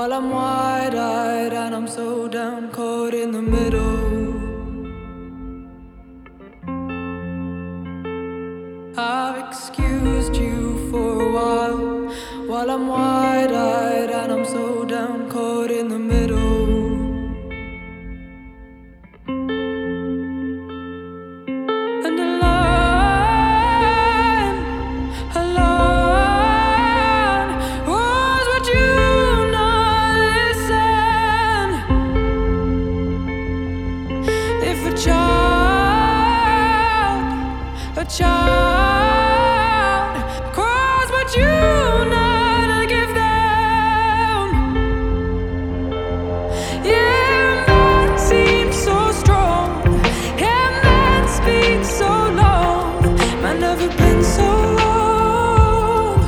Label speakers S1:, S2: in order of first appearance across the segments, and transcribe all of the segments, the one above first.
S1: while I'm wide-eyed and I'm so down, caught in the middle. I've excused you for a while I'm wide-eyed and I'm so down, caught in the middle. And alone was what you not listen. If a child cries what you not give them. Yeah, man seems so strong. Yeah, man speaks so long. Man never been so wrong.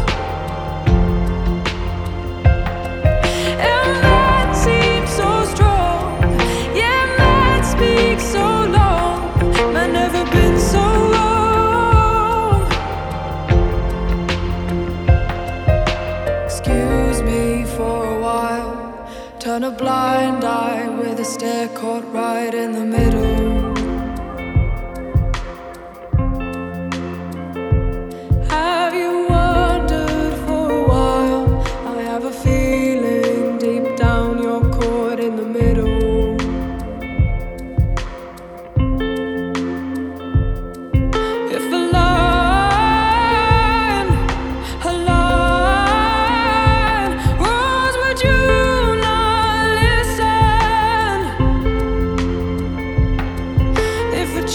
S1: Yeah, man seems so strong. Yeah, man speaks so long. Man never been so wrong. Excuse me for a while. Turn a blind eye with a stare caught right in the middle. Have you wondered for a while? I have a feeling deep down you're caught in the middle. If a line was what you not listen. If a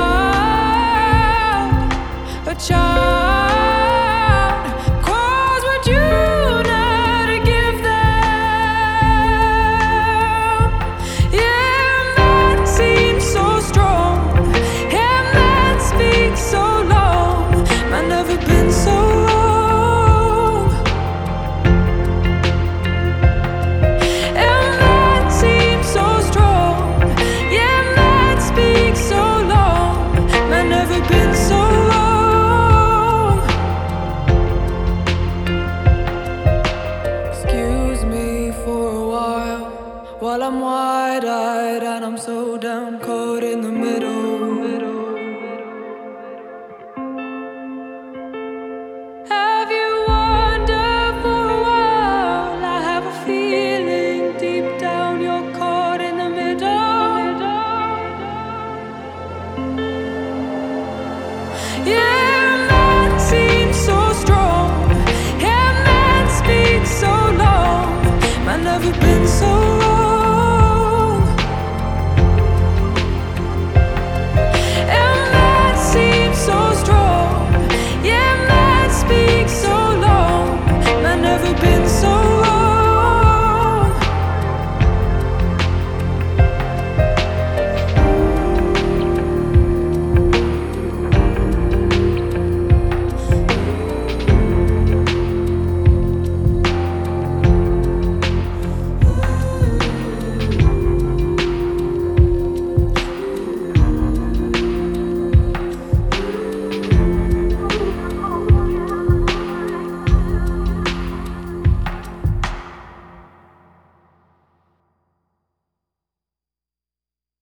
S1: child cries what you not give them. Yeah, man seems so strong. Yeah, man speaks so long. Man never been so wrong. Yeah, man seems so strong. Yeah, man speaks so long. Man never been so wrong. Excuse me for a while I'm wide-eyed and I'm so down, caught in the middle.